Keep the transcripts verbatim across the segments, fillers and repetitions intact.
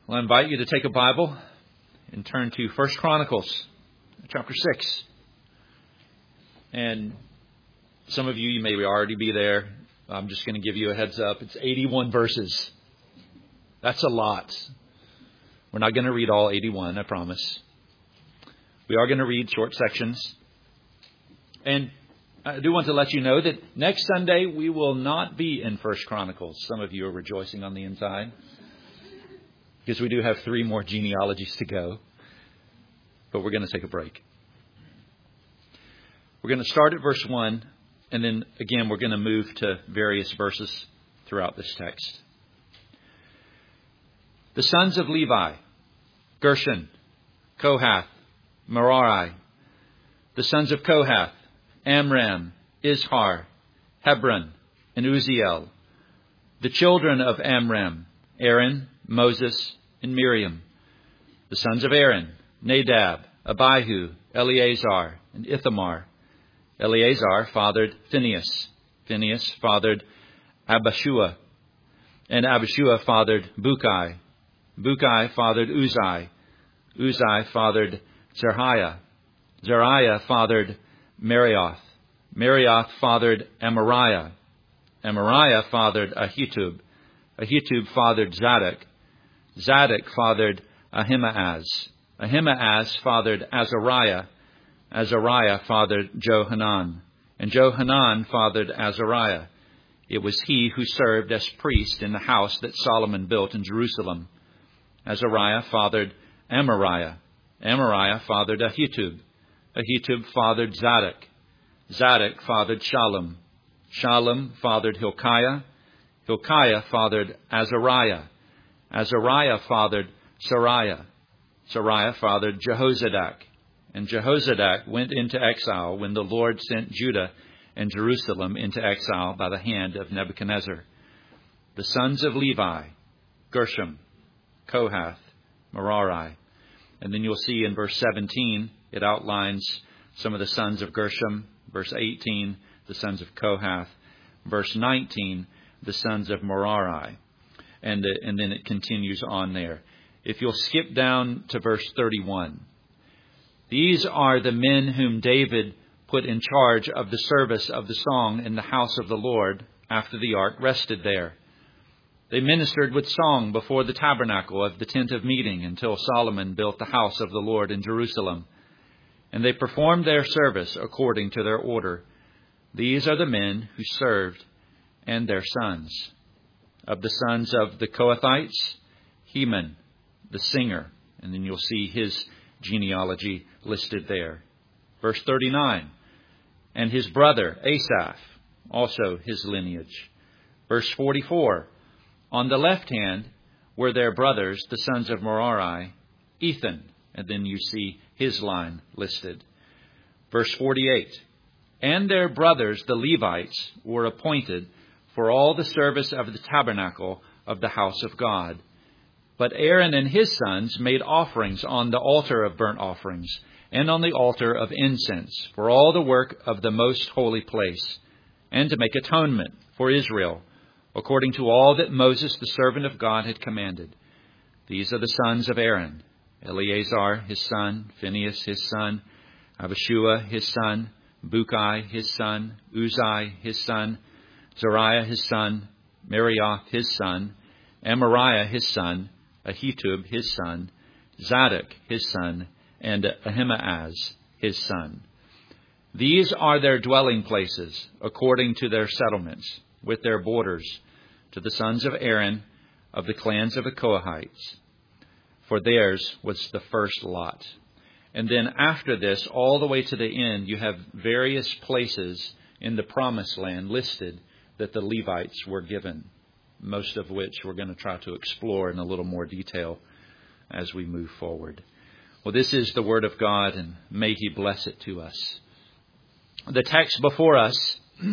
Well, I invite you to take a Bible and turn to First Chronicles, chapter six. And some of you, you may already be there. I'm just going to give you a heads up. It's eighty-one verses. That's a lot. We're not going to read all eighty-one, I promise. We are going to read short sections. And I do want to let you know that next Sunday we will not be in First Chronicles. Some of you are rejoicing on the inside, because we do have three more genealogies to go. But we're going to take a break. We're going to start at verse one, and then again we're going to move to various verses throughout this text. The sons of Levi: Gershon, Kohath, Merari. The sons of Kohath: Amram, Izhar, Hebron, and Uzziel. The children of Amram: Aaron, Moses, and Miriam. The sons of Aaron: Nadab, Abihu, Eleazar, and Ithamar. Eleazar fathered Phinehas. Phinehas fathered Abishua. And Abishua fathered Bukai. Bukai fathered Uzai. Uzai fathered Zerhiah. Zerhiah fathered Marioth. Marioth fathered Amariah. Amariah fathered Ahitub. Ahitub fathered Zadok. Zadok fathered Ahimaaz. Ahimaaz fathered Azariah. Azariah fathered Johanan. And Johanan fathered Azariah. It was he who served as priest in the house that Solomon built in Jerusalem. Azariah fathered Amariah. Amariah fathered Ahitub. Ahitub fathered Zadok. Zadok fathered Shallum. Shallum fathered Hilkiah. Hilkiah fathered Azariah. Azariah fathered Sariah. Sariah fathered Jehozadak. And Jehozadak went into exile when the Lord sent Judah and Jerusalem into exile by the hand of Nebuchadnezzar. The sons of Levi: Gershom, Kohath, Merari. And then you'll see in verse seventeen, it outlines some of the sons of Gershom. Verse eighteen, the sons of Kohath. Verse nineteen, the sons of Merari. And, uh, and then it continues on there. If you'll skip down to verse thirty-one. These are the men whom David put in charge of the service of the song in the house of the Lord after the ark rested there. They ministered with song before the tabernacle of the tent of meeting until Solomon built the house of the Lord in Jerusalem. And they performed their service according to their order. These are the men who served and their sons. Of the sons of the Kohathites: Heman, the singer. And then you'll see his genealogy listed there. Verse thirty-nine. And his brother Asaph, also his lineage. Verse forty-four. On the left hand were their brothers, the sons of Merari, Ethan. And then you see his line listed. Verse forty-eight. And their brothers, the Levites, were appointed for all the service of the tabernacle of the house of God. But Aaron and his sons made offerings on the altar of burnt offerings and on the altar of incense for all the work of the most holy place, and to make atonement for Israel, according to all that Moses, the servant of God, had commanded. These are the sons of Aaron: Eleazar his son, Phinehas his son, Abishua his son, Bukai his son, Uzai his son, Zariah his son, Marioth his son, Amariah his son, Ahitub his son, Zadok his son, and Ahimaaz his son. These are their dwelling places, according to their settlements, with their borders, to the sons of Aaron of the clans of the Kohathites. For theirs was the first lot. And then after this, all the way to the end, you have various places in the promised land listed that the Levites were given, most of which we're going to try to explore in a little more detail as we move forward. Well, this is the Word of God, and may He bless it to us. The text before us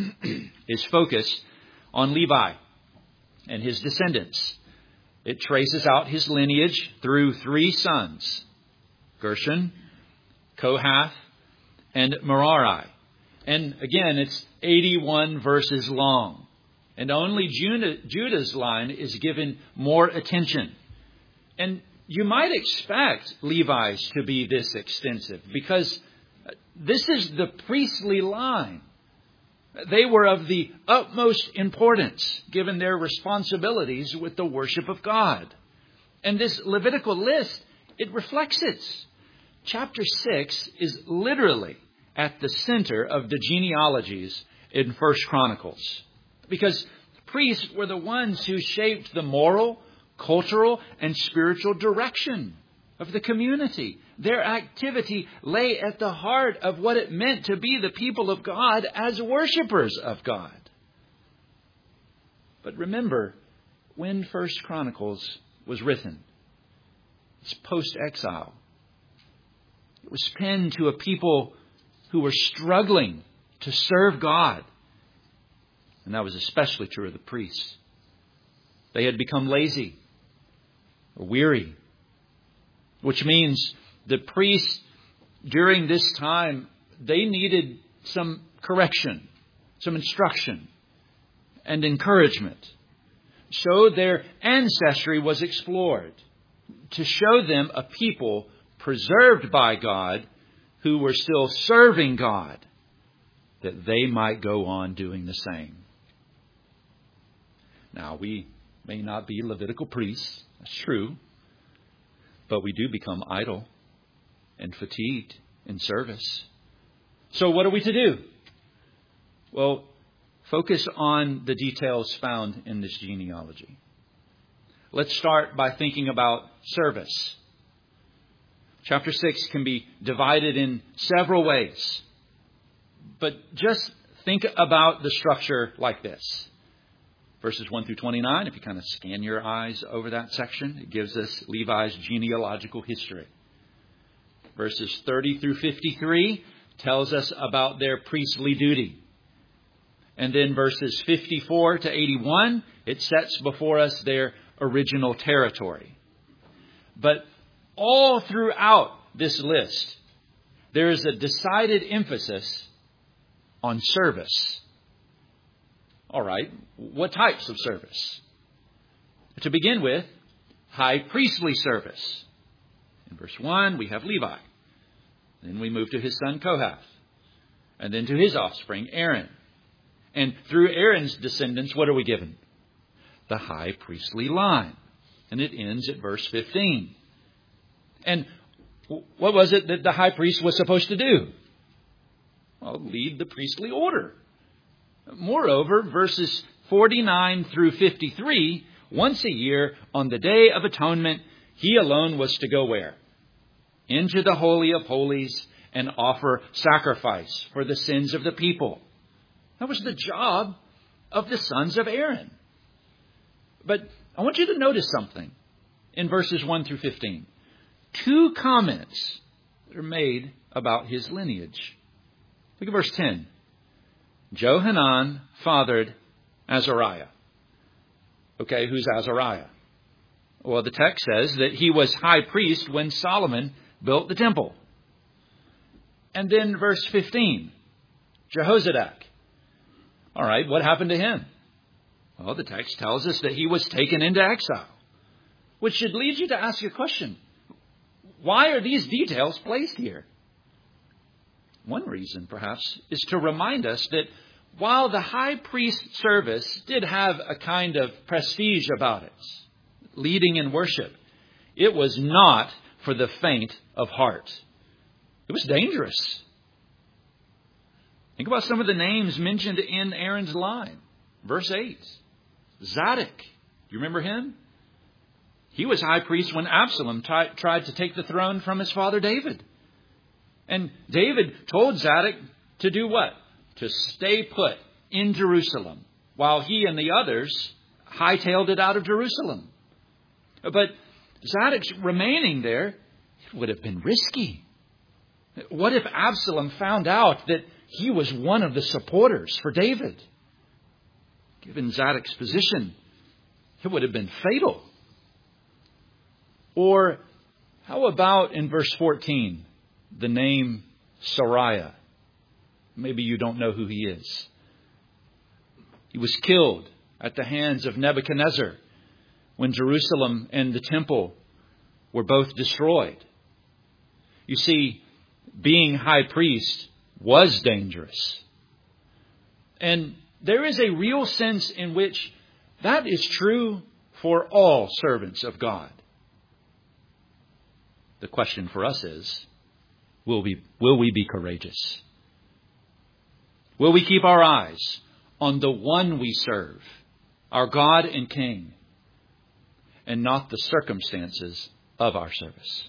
is focused on Levi and his descendants. It traces out his lineage through three sons: Gershon, Kohath, and Merari. And again, it's eighty-one verses long. And only Judah, Judah's line is given more attention. And you might expect Levi's to be this extensive because this is the priestly line. They were of the utmost importance given their responsibilities with the worship of God. And this Levitical list, it reflects it. Chapter six is literally at the center of the genealogies in First Chronicles. Because priests were the ones who shaped the moral, cultural, and spiritual direction of the community. Their activity lay at the heart of what it meant to be the people of God as worshipers of God. But remember, when First Chronicles was written, it's post-exile. It was penned to a people who were struggling to serve God. And that was especially true of the priests. They had become lazy or weary, which means the priests during this time, they needed some correction, some instruction and encouragement. So their ancestry was explored to show them a people preserved by God who were still serving God, that they might go on doing the same. Now, we may not be Levitical priests, that's true, but we do become idle and fatigued in service. So what are we to do? Well, focus on the details found in this genealogy. Let's start by thinking about service. Chapter six can be divided in several ways. But just think about the structure like this. Verses one through twenty-nine, if you kind of scan your eyes over that section, it gives us Levi's genealogical history. Verses thirty through fifty-three tells us about their priestly duty. And then verses fifty-four to eighty-one, it sets before us their original territory. But all throughout this list, there is a decided emphasis on service. All right, what types of service? To begin with, high priestly service. In verse one, we have Levi. Then we move to his son Kohath. And then to his offspring, Aaron. And through Aaron's descendants, what are we given? The high priestly line. And it ends at verse fifteen. And what was it that the high priest was supposed to do? Well, lead the priestly order. Moreover, verses forty-nine through fifty-three, once a year on the Day of Atonement, he alone was to go where? Into the Holy of Holies and offer sacrifice for the sins of the people. That was the job of the sons of Aaron. But I want you to notice something in verses one through fifteen. Two comments are made about his lineage. Look at verse ten. Johanan fathered Azariah. Okay, who's Azariah? Well, the text says that he was high priest when Solomon built the temple. And then verse fifteen, Jehozadak. All right, what happened to him? Well, the text tells us that he was taken into exile, which should lead you to ask a question. Why are these details placed here? One reason, perhaps, is to remind us that while the high priest service did have a kind of prestige about it, leading in worship, it was not for the faint of heart. It was dangerous. Think about some of the names mentioned in Aaron's line. Verse eight, Zadok. Do you remember him? He was high priest when Absalom t- tried to take the throne from his father David. And David told Zadok to do what? To stay put in Jerusalem while he and the others hightailed it out of Jerusalem. But Zadok's remaining there, it would have been risky. What if Absalom found out that he was one of the supporters for David? Given Zadok's position, it would have been fatal. Or how about in verse fourteen, the name Sariah? Maybe you don't know who he is. He was killed at the hands of Nebuchadnezzar when Jerusalem and the temple were both destroyed. You see, being high priest was dangerous. And there is a real sense in which that is true for all servants of God. The question for us is, will we, will we be courageous? Will we keep our eyes on the one we serve, our God and King, and not the circumstances of our service?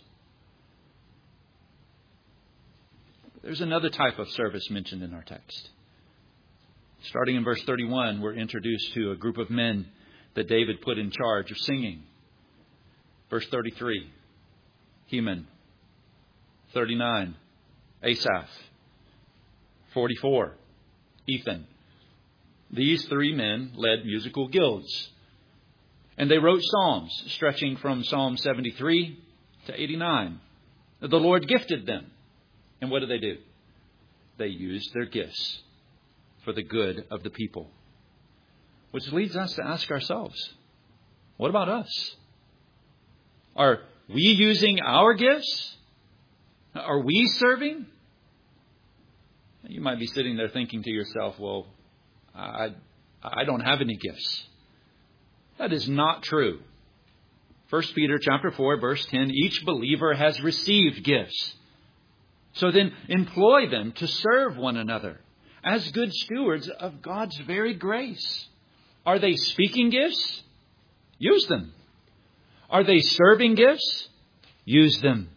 There's another type of service mentioned in our text. Starting in verse thirty-one, we're introduced to a group of men that David put in charge of singing. Verse thirty-three, Heman. thirty-nine, Asaph. forty-four, Ethan. These three men led musical guilds. And they wrote psalms stretching from Psalm seventy-three to eighty-nine. The Lord gifted them. And what did they do? They used their gifts for the good of the people. Which leads us to ask ourselves, what about us? Are we using our gifts? Are we serving? You might be sitting there thinking to yourself, well, I, I don't have any gifts. That is not true. First Peter chapter four, verse ten, each believer has received gifts. So then employ them to serve one another as good stewards of God's very grace. Are they speaking gifts? Use them. Are they serving gifts? Use them.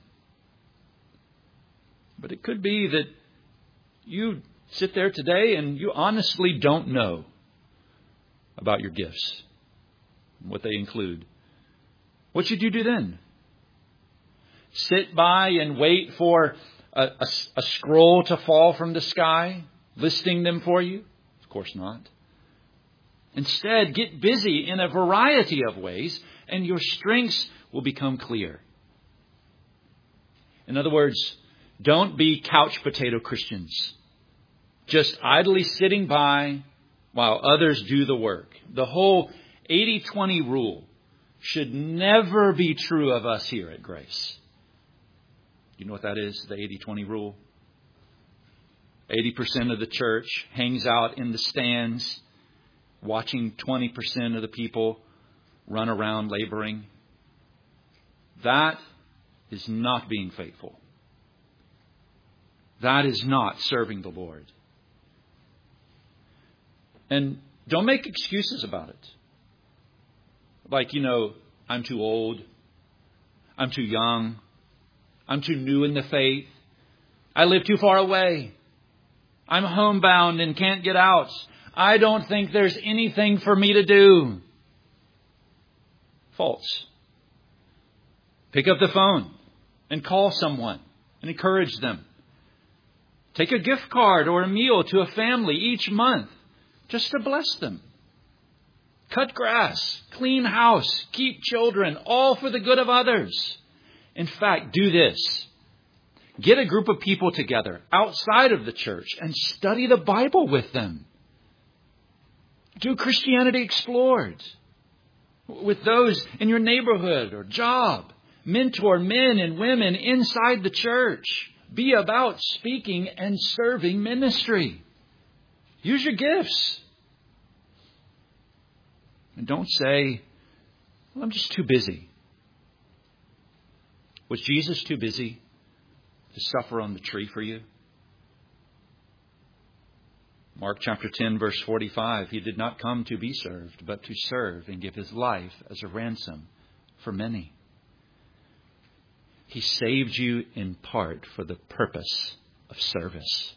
But it could be that you sit there today and you honestly don't know about your gifts, what they include. What should you do then? Sit by and wait for a, a, a scroll to fall from the sky, listing them for you? Of course not. Instead, get busy in a variety of ways, and your strengths will become clear. In other words, don't be couch potato Christians, just idly sitting by while others do the work. The whole eighty twenty rule should never be true of us here at Grace. You know what that is, the eighty twenty rule? eighty percent of the church hangs out in the stands, watching twenty percent of the people run around laboring. That is not being faithful. That is not serving the Lord. And don't make excuses about it. Like, you know, I'm too old. I'm too young. I'm too new in the faith. I live too far away. I'm homebound and can't get out. I don't think there's anything for me to do. False. Pick up the phone and call someone and encourage them. Take a gift card or a meal to a family each month just to bless them. Cut grass, clean house, keep children, all for the good of others. In fact, do this. Get a group of people together outside of the church and study the Bible with them. Do Christianity Explored with those in your neighborhood or job. Mentor men and women inside the church. Be about speaking and serving ministry. Use your gifts. And don't say, well, I'm just too busy. Was Jesus too busy to suffer on the tree for you? Mark chapter ten, verse forty-five, He did not come to be served, but to serve and give His life as a ransom for many. He saved you in part for the purpose of service.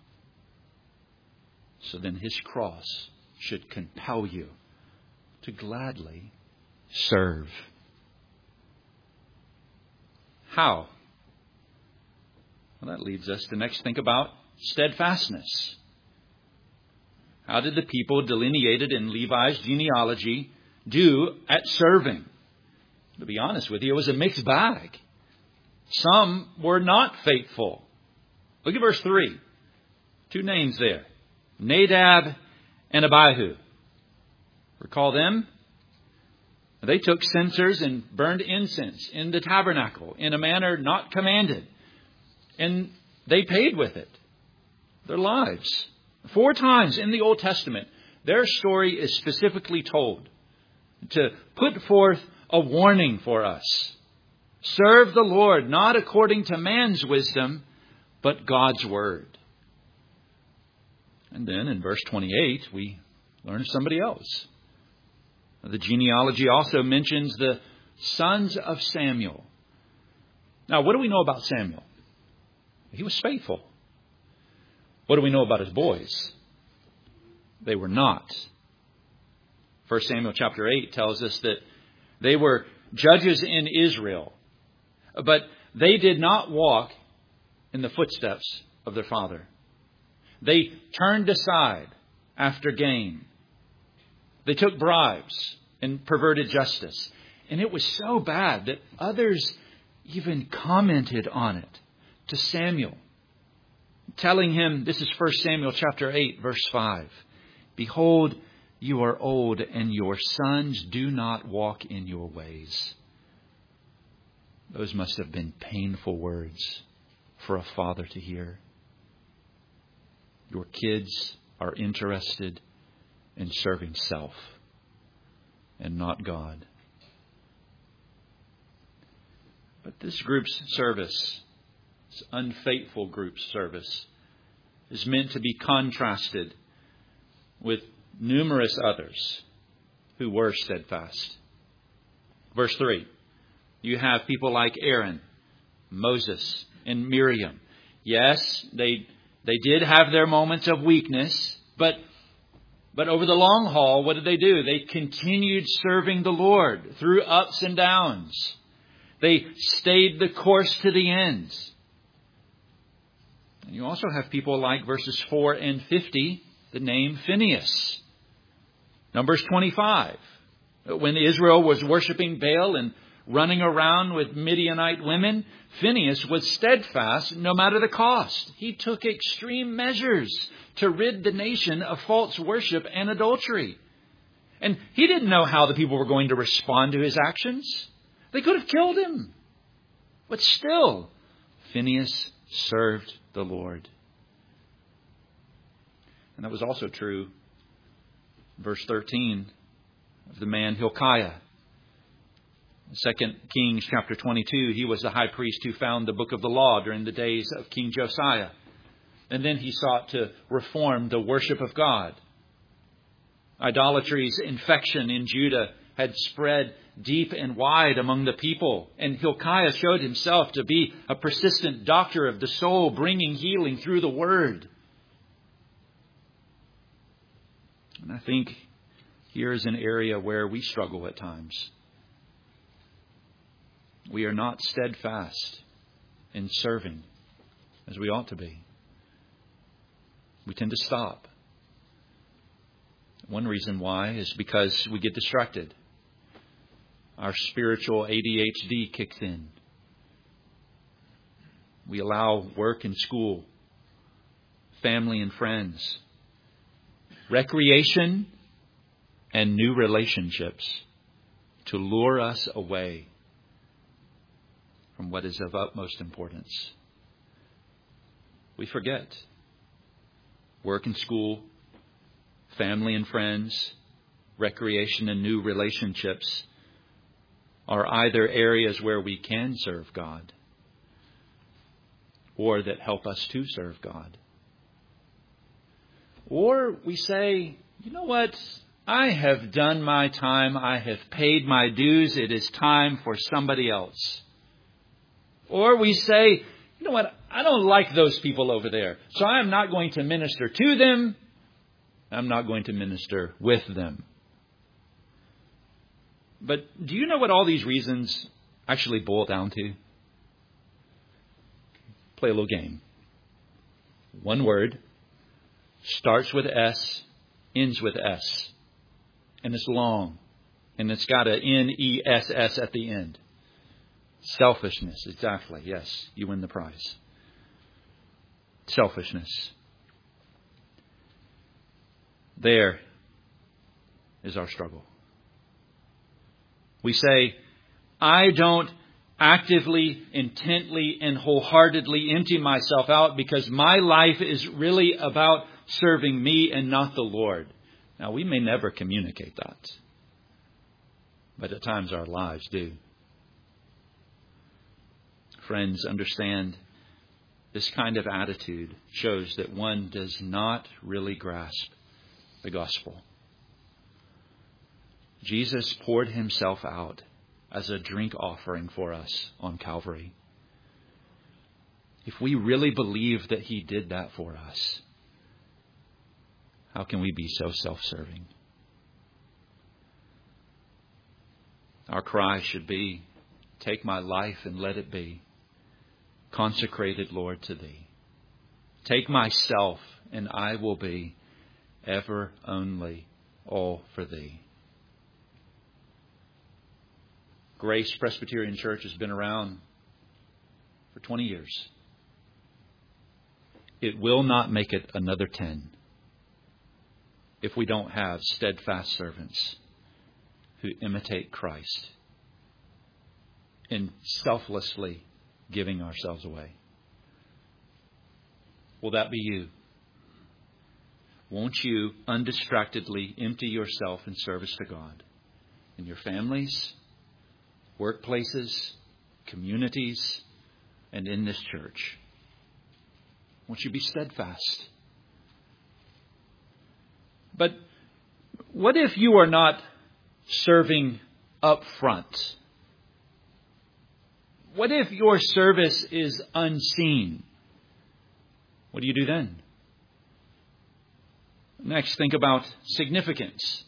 So then His cross should compel you to gladly serve. How? Well, that leads us to next think about steadfastness. How did the people delineated in Levi's genealogy do at serving? To be honest with you, it was a mixed bag. Some were not faithful. Look at verse three. Two names there. Nadab and Abihu. Recall them? They took censers and burned incense in the tabernacle in a manner not commanded. And they paid with it. Their lives. Four times in the Old Testament, their story is specifically told to put forth a warning for us. Serve the Lord, not according to man's wisdom, but God's word. And then in verse twenty-eight, we learn of somebody else. The genealogy also mentions the sons of Samuel. Now, what do we know about Samuel? He was faithful. What do we know about his boys? They were not. First Samuel chapter eight tells us that they were judges in Israel, but they did not walk in the footsteps of their father. They turned aside after gain. They took bribes and perverted justice. And it was so bad that others even commented on it to Samuel, telling him, this is First Samuel chapter eight, verse five. Behold, you are old, and your sons do not walk in your ways. Those must have been painful words for a father to hear. Your kids are interested in serving self and not God. But this group's service, this unfaithful group's service, is meant to be contrasted with numerous others who were steadfast. Verse three, you have people like Aaron, Moses, and Miriam. Yes, they they did have their moments of weakness, but but over the long haul, what did they do? They continued serving the Lord through ups and downs. They stayed the course to the end. And you also have people like verses four and fifty, the name Phinehas. Numbers twenty-five, when Israel was worshiping Baal and running around with Midianite women, Phinehas was steadfast no matter the cost. He took extreme measures to rid the nation of false worship and adultery. And he didn't know how the people were going to respond to his actions. They could have killed him. But still, Phinehas served the Lord. And that was also true, verse thirteen, of the man Hilkiah. Second Kings chapter twenty-two, he was the high priest who found the book of the law during the days of King Josiah. And then he sought to reform the worship of God. Idolatry's infection in Judah had spread deep and wide among the people. And Hilkiah showed himself to be a persistent doctor of the soul, bringing healing through the word. And I think here is an area where we struggle at times. We are not steadfast in serving as we ought to be. We tend to stop. One reason why is because we get distracted. Our spiritual A D H D kicks in. We allow work and school, family and friends, recreation and new relationships to lure us away from what is of utmost importance. We forget work and school, family and friends, recreation and new relationships are either areas where we can serve God or that help us to serve God. Or we say, you know what? I have done my time. I have paid my dues. It is time for somebody else. Or we say, you know what? I don't like those people over there, so I am not going to minister to them. I'm not going to minister with them. But do you know what all these reasons actually boil down to? Play a little game. One word, starts with S, ends with S. And it's long. And it's got an N E S S at the end. Selfishness, exactly. Yes, you win the prize. Selfishness. There is our struggle. We say, I don't actively, intently, and wholeheartedly empty myself out because my life is really about serving me and not the Lord. Now, we may never communicate that, but at times our lives do. Friends, understand, this kind of attitude shows that one does not really grasp the gospel. Jesus poured himself out as a drink offering for us on Calvary. If we really believe that he did that for us, how can we be so self-serving? Our cry should be, take my life and let it be consecrated, Lord, to thee. Take myself and I will be ever only all for thee. Grace Presbyterian Church has been around for twenty years. It will not make it another ten if we don't have steadfast servants who imitate Christ in selflessly giving ourselves away. Will that be you? Won't you undistractedly empty yourself in service to God in your families, workplaces, communities, and in this church? Won't you be steadfast? But what if you are not serving up front? What if your service is unseen? What do you do then? Next, think about significance.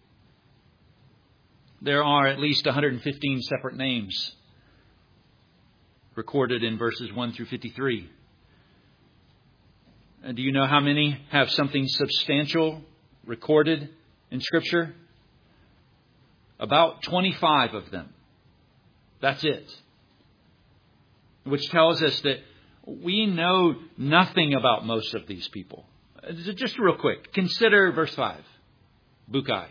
There are at least one hundred fifteen separate names recorded in verses one through fifty-three. And do you know how many have something substantial recorded in Scripture? About twenty-five of them. That's it. Which tells us that we know nothing about most of these people. Just real quick, consider verse five, Bukai.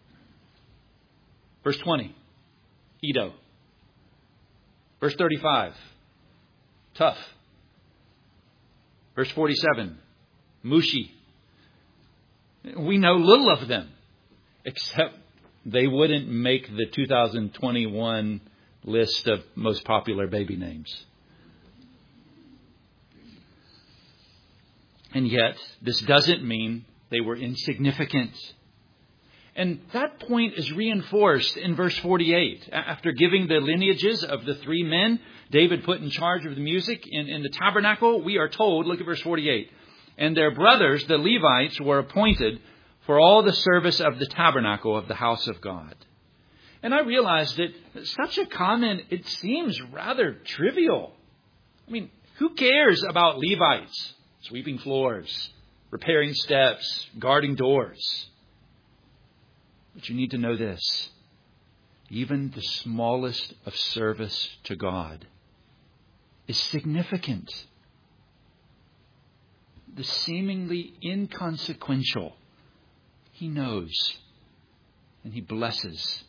Verse twenty, Iddo. Verse thirty-five, Tough. Verse forty-seven, Mushi. We know little of them, except they wouldn't make the two thousand twenty-one list of most popular baby names. And yet, this doesn't mean they were insignificant. And that point is reinforced in verse forty-eight. After giving the lineages of the three men David put in charge of the music in, in the tabernacle, we are told, look at verse forty-eight, and their brothers, the Levites, were appointed for all the service of the tabernacle of the house of God. And I realized that such a comment, it seems rather trivial. I mean, who cares about Levites? Sweeping floors, repairing steps, guarding doors. But you need to know this. Even the smallest of service to God is significant. The seemingly inconsequential, He knows and He blesses.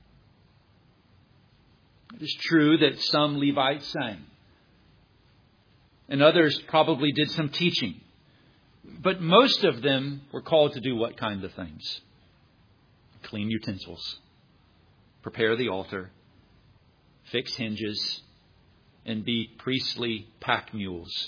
It is true that some Levites sang. And others probably did some teaching. But most of them were called to do what kind of things? Clean utensils, prepare the altar, fix hinges, and be priestly pack mules.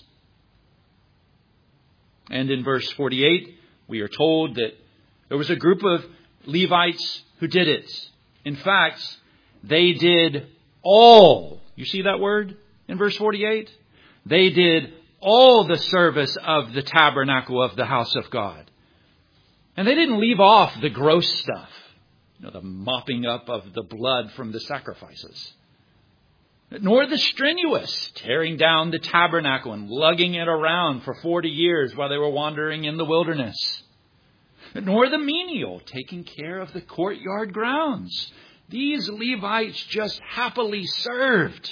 And in verse forty-eight, we are told that there was a group of Levites who did it. In fact, they did all. You see that word in verse forty-eight? They did all the service of the tabernacle of the house of God. And they didn't leave off the gross stuff. You know, the mopping up of the blood from the sacrifices. Nor the strenuous, tearing down the tabernacle and lugging it around for forty years while they were wandering in the wilderness. Nor the menial, taking care of the courtyard grounds. These Levites just happily served.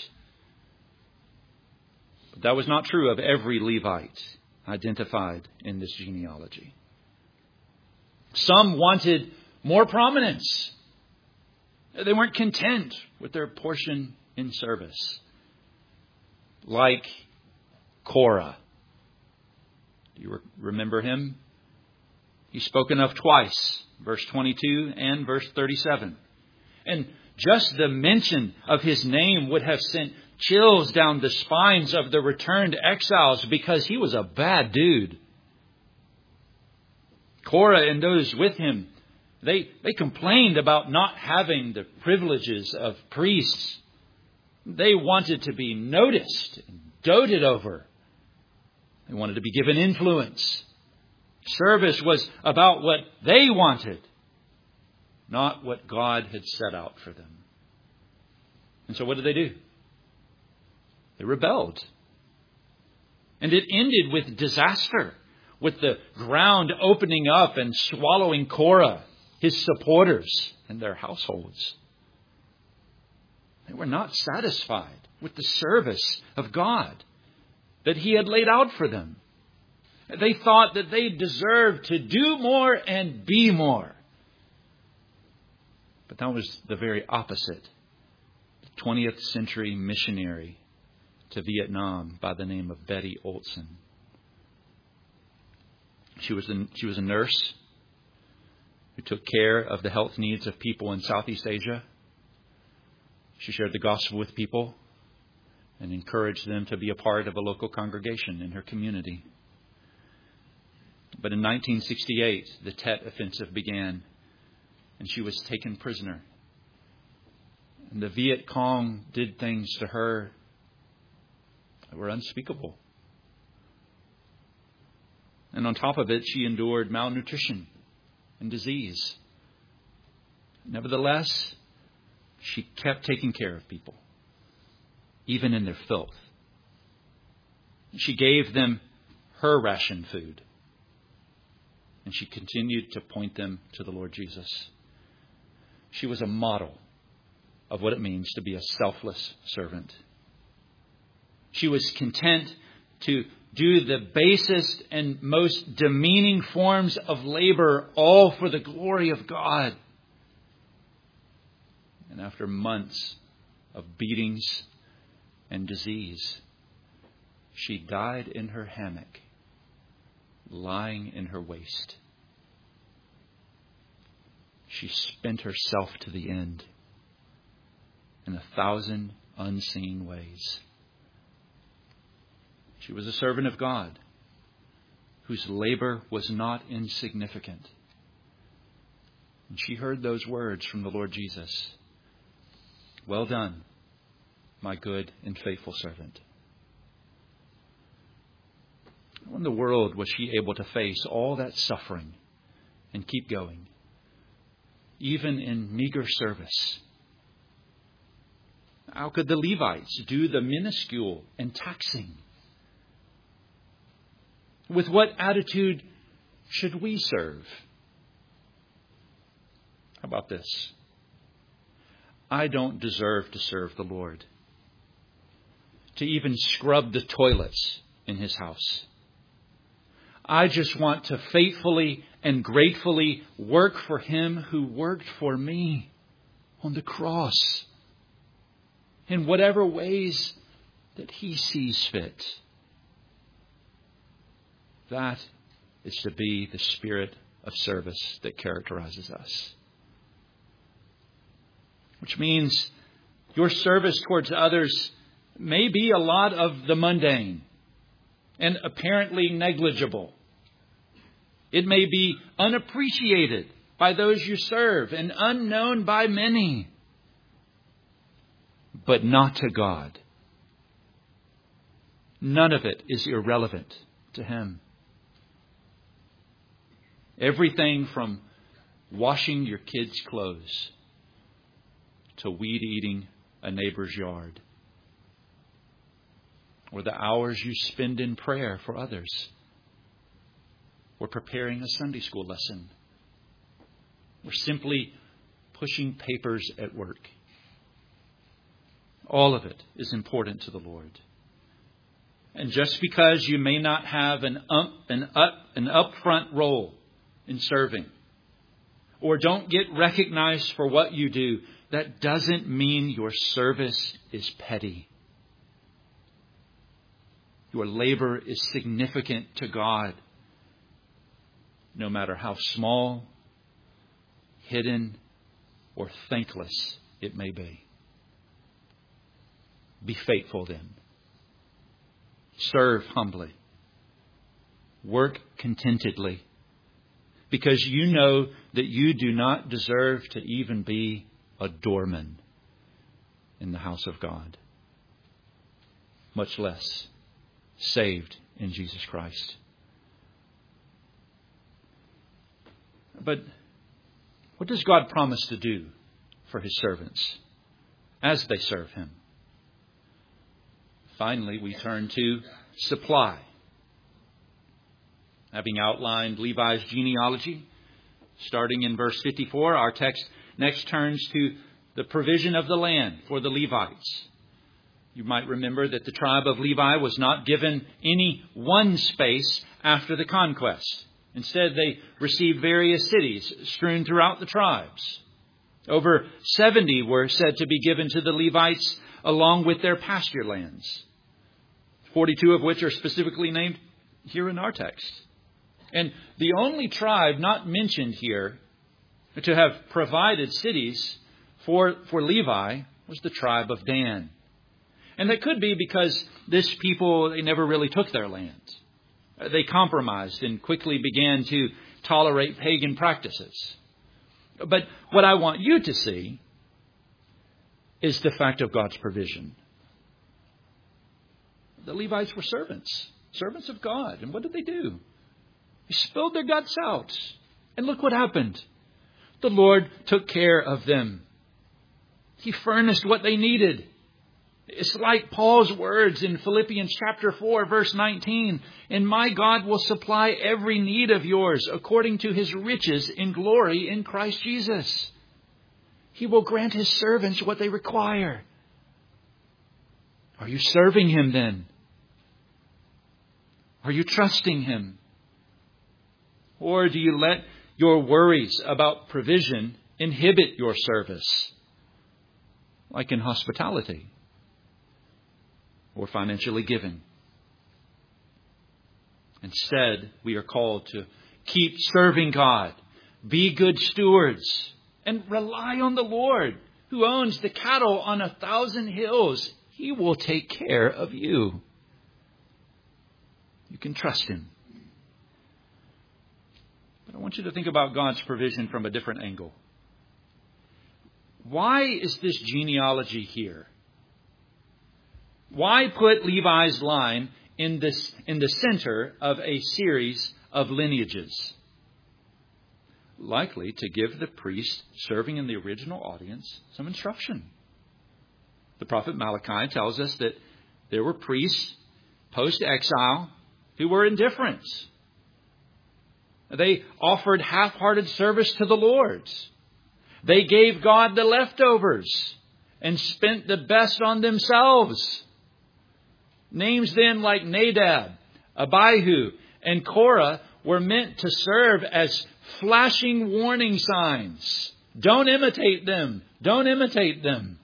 But that was not true of every Levite identified in this genealogy. Some wanted more prominence. They weren't content with their portion in service. Like Korah. Do you re- remember him? He's spoken of twice, verse twenty-two and verse thirty-seven. And just the mention of his name would have sent chills down the spines of the returned exiles, because he was a bad dude. Korah and those with him, they, they complained about not having the privileges of priests. They wanted to be noticed and doted over. They wanted to be given influence. Service was about what they wanted, not what God had set out for them. And so what did they do? They rebelled. And it ended with disaster, with the ground opening up and swallowing Korah, his supporters, and their households. They were not satisfied with the service of God that He had laid out for them. They thought that they deserved to do more and be more. But that was the very opposite. The twentieth century missionary to Vietnam by the name of Betty Olson. She was a, she was a nurse who took care of the health needs of people in Southeast Asia. She shared the gospel with people and encouraged them to be a part of a local congregation in her community. But in nineteen sixty-eight, the Tet Offensive began, and she was taken prisoner. And the Viet Cong did things to her that were unspeakable. And on top of it, she endured malnutrition and disease. Nevertheless, she kept taking care of people, even in their filth. She gave them her ration food. And she continued to point them to the Lord Jesus. She was a model of what it means to be a selfless servant. She was content to do the basest and most demeaning forms of labor, all for the glory of God. And after months of beatings and disease, she died in her hammock, lying in her waist. She spent herself to the end in a thousand unseen ways. She was a servant of God whose labor was not insignificant. And she heard those words from the Lord Jesus. Well done, my good and faithful servant. How in the world was she able to face all that suffering and keep going, even in meager service? How could the Levites do the minuscule and taxing? With what attitude should we serve? How about this? I don't deserve to serve the Lord, to even scrub the toilets in His house. I just want to faithfully and gratefully work for Him who worked for me on the cross in whatever ways that He sees fit. That is to be the spirit of service that characterizes us. Which means your service towards others may be a lot of the mundane and apparently negligible. It may be unappreciated by those you serve and unknown by many, but not to God. None of it is irrelevant to Him. Everything from washing your kids' clothes to weed eating a neighbor's yard, or the hours you spend in prayer for others, or preparing a Sunday school lesson, or simply pushing papers at work. All of it is important to the Lord. And just because you may not have an up, an up, an upfront role in serving, or don't get recognized for what you do, that doesn't mean your service is petty. Your labor is significant to God, no matter how small, hidden, or thankless it may be. Be faithful then. Serve humbly. Work contentedly, because you know that you do not deserve to even be a doorman in the house of God, much less saved in Jesus Christ. But what does God promise to do for His servants as they serve Him? Finally, we turn to supply. Having outlined Levi's genealogy, starting in verse fifty-four, our text next turns to the provision of the land for the Levites. You might remember that the tribe of Levi was not given any one space after the conquest. Instead, they received various cities strewn throughout the tribes. Over seventy were said to be given to the Levites along with their pasture lands, forty-two of which are specifically named here in our text. And the only tribe not mentioned here to have provided cities for, for Levi was the tribe of Dan. And that could be because this people, they never really took their land. They compromised and quickly began to tolerate pagan practices. But what I want you to see is the fact of God's provision. The Levites were servants, servants of God. And what did they do? They spilled their guts out. And look what happened. The Lord took care of them. He furnished what they needed. It's like Paul's words in Philippians chapter four, verse nineteen. And my God will supply every need of yours according to His riches in glory in Christ Jesus. He will grant His servants what they require. Are you serving Him then? Are you trusting Him? Or do you let your worries about provision inhibit your service? Like in hospitality or financially giving. Instead, we are called to keep serving God, be good stewards, and rely on the Lord who owns the cattle on a thousand hills. He will take care of you. You can trust Him. But I want you to think about God's provision from a different angle. Why is this genealogy here? Why put Levi's line in this in the center of a series of lineages? Likely to give the priest serving in the original audience some instruction. The prophet Malachi tells us that there were priests post-exile who were indifferent. They offered half-hearted service to the Lord. They gave God the leftovers and spent the best on themselves. Names then like Nadab, Abihu, and Korah were meant to serve as flashing warning signs. Don't imitate them. Don't imitate them.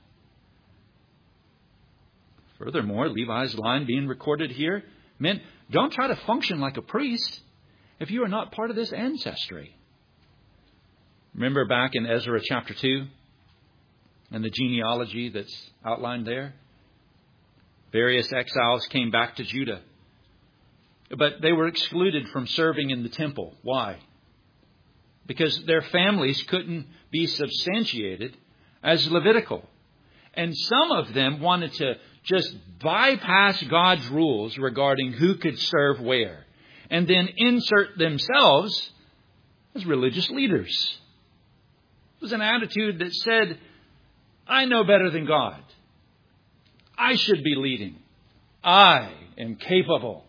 Furthermore, Levi's line being recorded here meant don't try to function like a priest if you are not part of this ancestry. Remember back in Ezra chapter two and the genealogy that's outlined there? Various exiles came back to Judah, but they were excluded from serving in the temple. Why? Because their families couldn't be substantiated as Levitical. And some of them wanted to just bypass God's rules regarding who could serve where, and then insert themselves as religious leaders. It was an attitude that said, I know better than God. I should be leading. I am capable.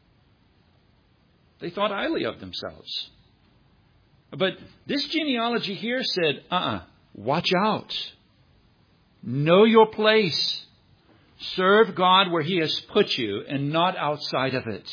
They thought highly of themselves. But this genealogy here said, uh-uh, watch out. Know your place. Serve God where He has put you and not outside of it.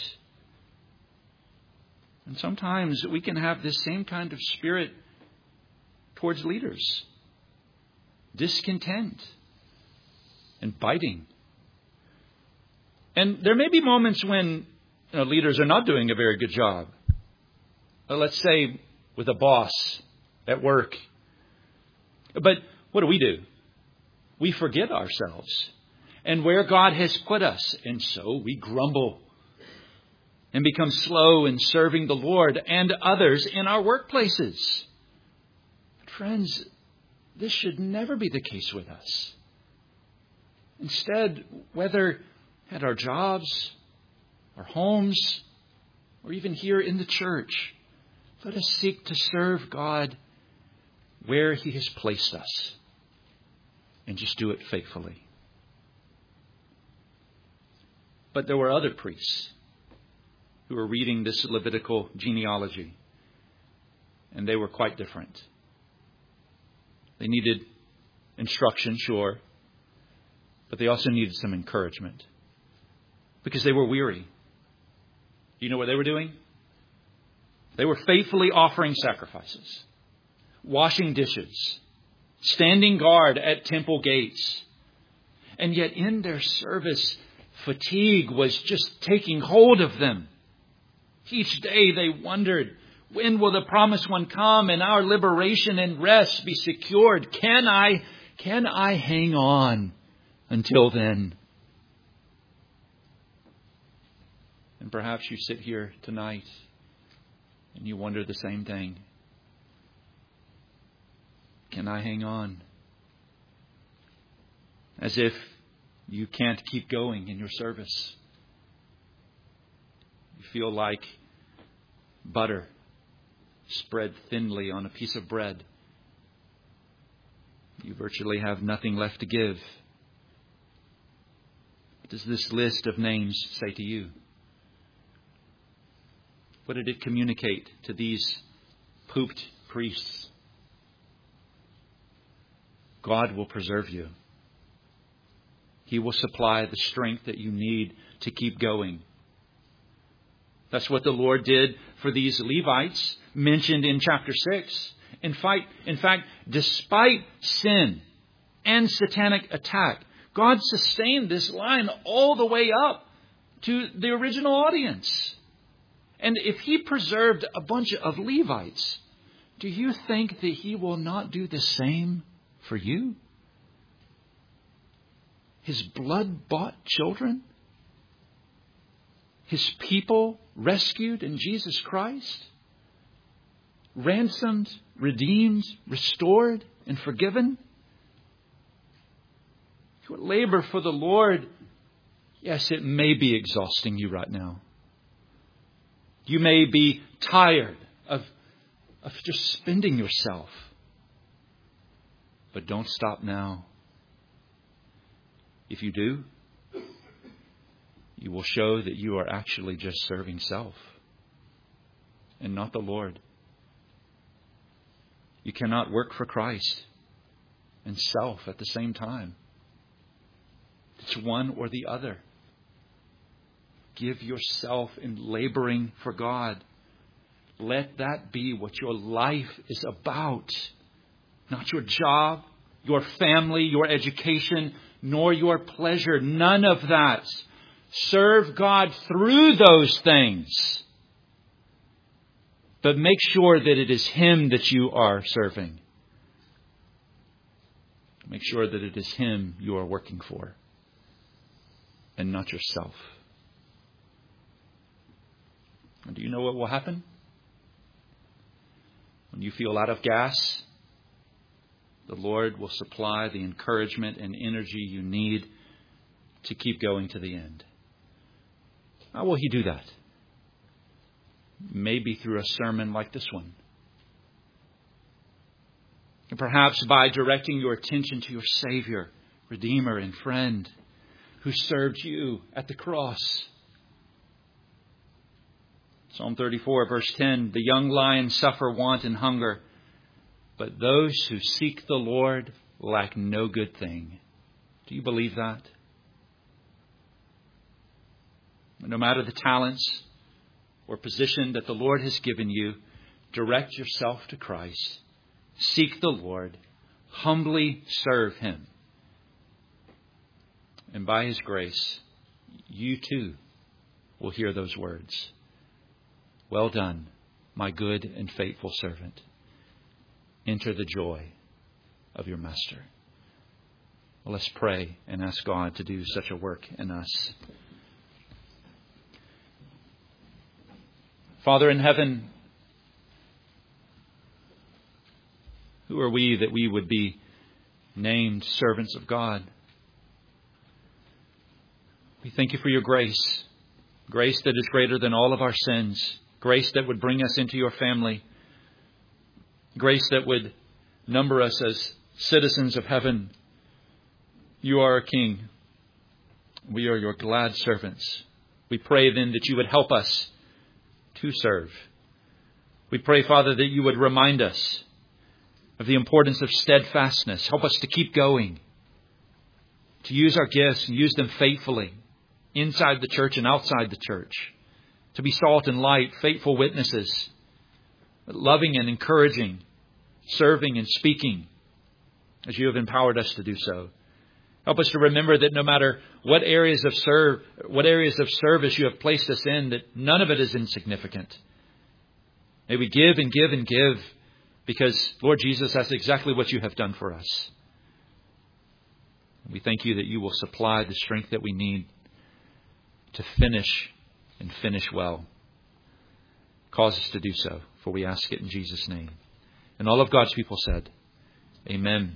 And sometimes we can have this same kind of spirit towards leaders. discontent and biting. And there may be moments when you know, leaders are not doing a very good job. Uh, let's say with a boss at work. But what do we do? We forget ourselves and where God has put us. And so we grumble and become slow in serving the Lord and others in our workplaces. But friends, this should never be the case with us. Instead, whether at our jobs, our homes, or even here in the church, let us seek to serve God where He has placed us and just do it faithfully. But there were other priests who were reading this Levitical genealogy, and they were quite different. They needed instruction, sure, but they also needed some encouragement because they were weary. You know what they were doing? They were faithfully offering sacrifices, washing dishes, standing guard at temple gates. And yet in their service, fatigue was just taking hold of them. Each day they wondered, when will the promised one come and our liberation and rest be secured? Can I, can I hang on until then? And perhaps you sit here tonight and you wonder the same thing. Can I hang on? As if you can't keep going in your service. You feel like butter spread thinly on a piece of bread. You virtually have nothing left to give. What does this list of names say to you? What did it communicate to these pooped priests? God will preserve you. He will supply the strength that you need to keep going. That's what the Lord did for these Levites mentioned in chapter six. In fact, in fact, despite sin and satanic attack, God sustained this line all the way up to the original audience. And if He preserved a bunch of Levites, do you think that He will not do the same for you? His blood-bought children? His people rescued in Jesus Christ? Ransomed, redeemed, restored, and forgiven? Your labor for the Lord, yes, it may be exhausting you right now. You may be tired of, of just spending yourself. But don't stop now. If you do, you will show that you are actually just serving self and not the Lord. You cannot work for Christ and self at the same time. It's one or the other. Give yourself in laboring for God. Let that be what your life is about. Not your job, your family, your education, nor your pleasure. None of that. Serve God through those things. But make sure that it is Him that you are serving. Make sure that it is Him you are working for and not yourself. And do you know what will happen? When you feel out of gas, the Lord will supply the encouragement and energy you need to keep going to the end. How will He do that? Maybe through a sermon like this one. And perhaps by directing your attention to your Savior, Redeemer, and friend who served you at the cross. Psalm thirty-four, verse ten, the young lions suffer want and hunger, but those who seek the Lord lack no good thing. Do you believe that? No matter the talents or position that the Lord has given you, direct yourself to Christ. Seek the Lord. humbly serve Him. And by His grace, you too will hear those words. Well done, my good and faithful servant. Enter the joy of your Master. Well, let's pray and ask God to do such a work in us. Father in heaven, who are we that we would be named servants of God? We thank you for your grace, grace that is greater than all of our sins, grace that would bring us into your family, grace that would number us as citizens of heaven. You are our King. We are your glad servants. We pray then that you would help us to serve. We pray, Father, that you would remind us of the importance of steadfastness. Help us to keep going, to use our gifts and use them faithfully inside the church and outside the church, to be salt and light, faithful witnesses, loving and encouraging, serving and speaking as you have empowered us to do so. Help us to remember that no matter what areas of serve, what areas of service you have placed us in, that none of it is insignificant. May we give and give and give because, Lord Jesus, that's exactly what you have done for us. We thank you that you will supply the strength that we need to finish and finish well. Cause us to do so, for we ask it in Jesus' name. And all of God's people said, Amen.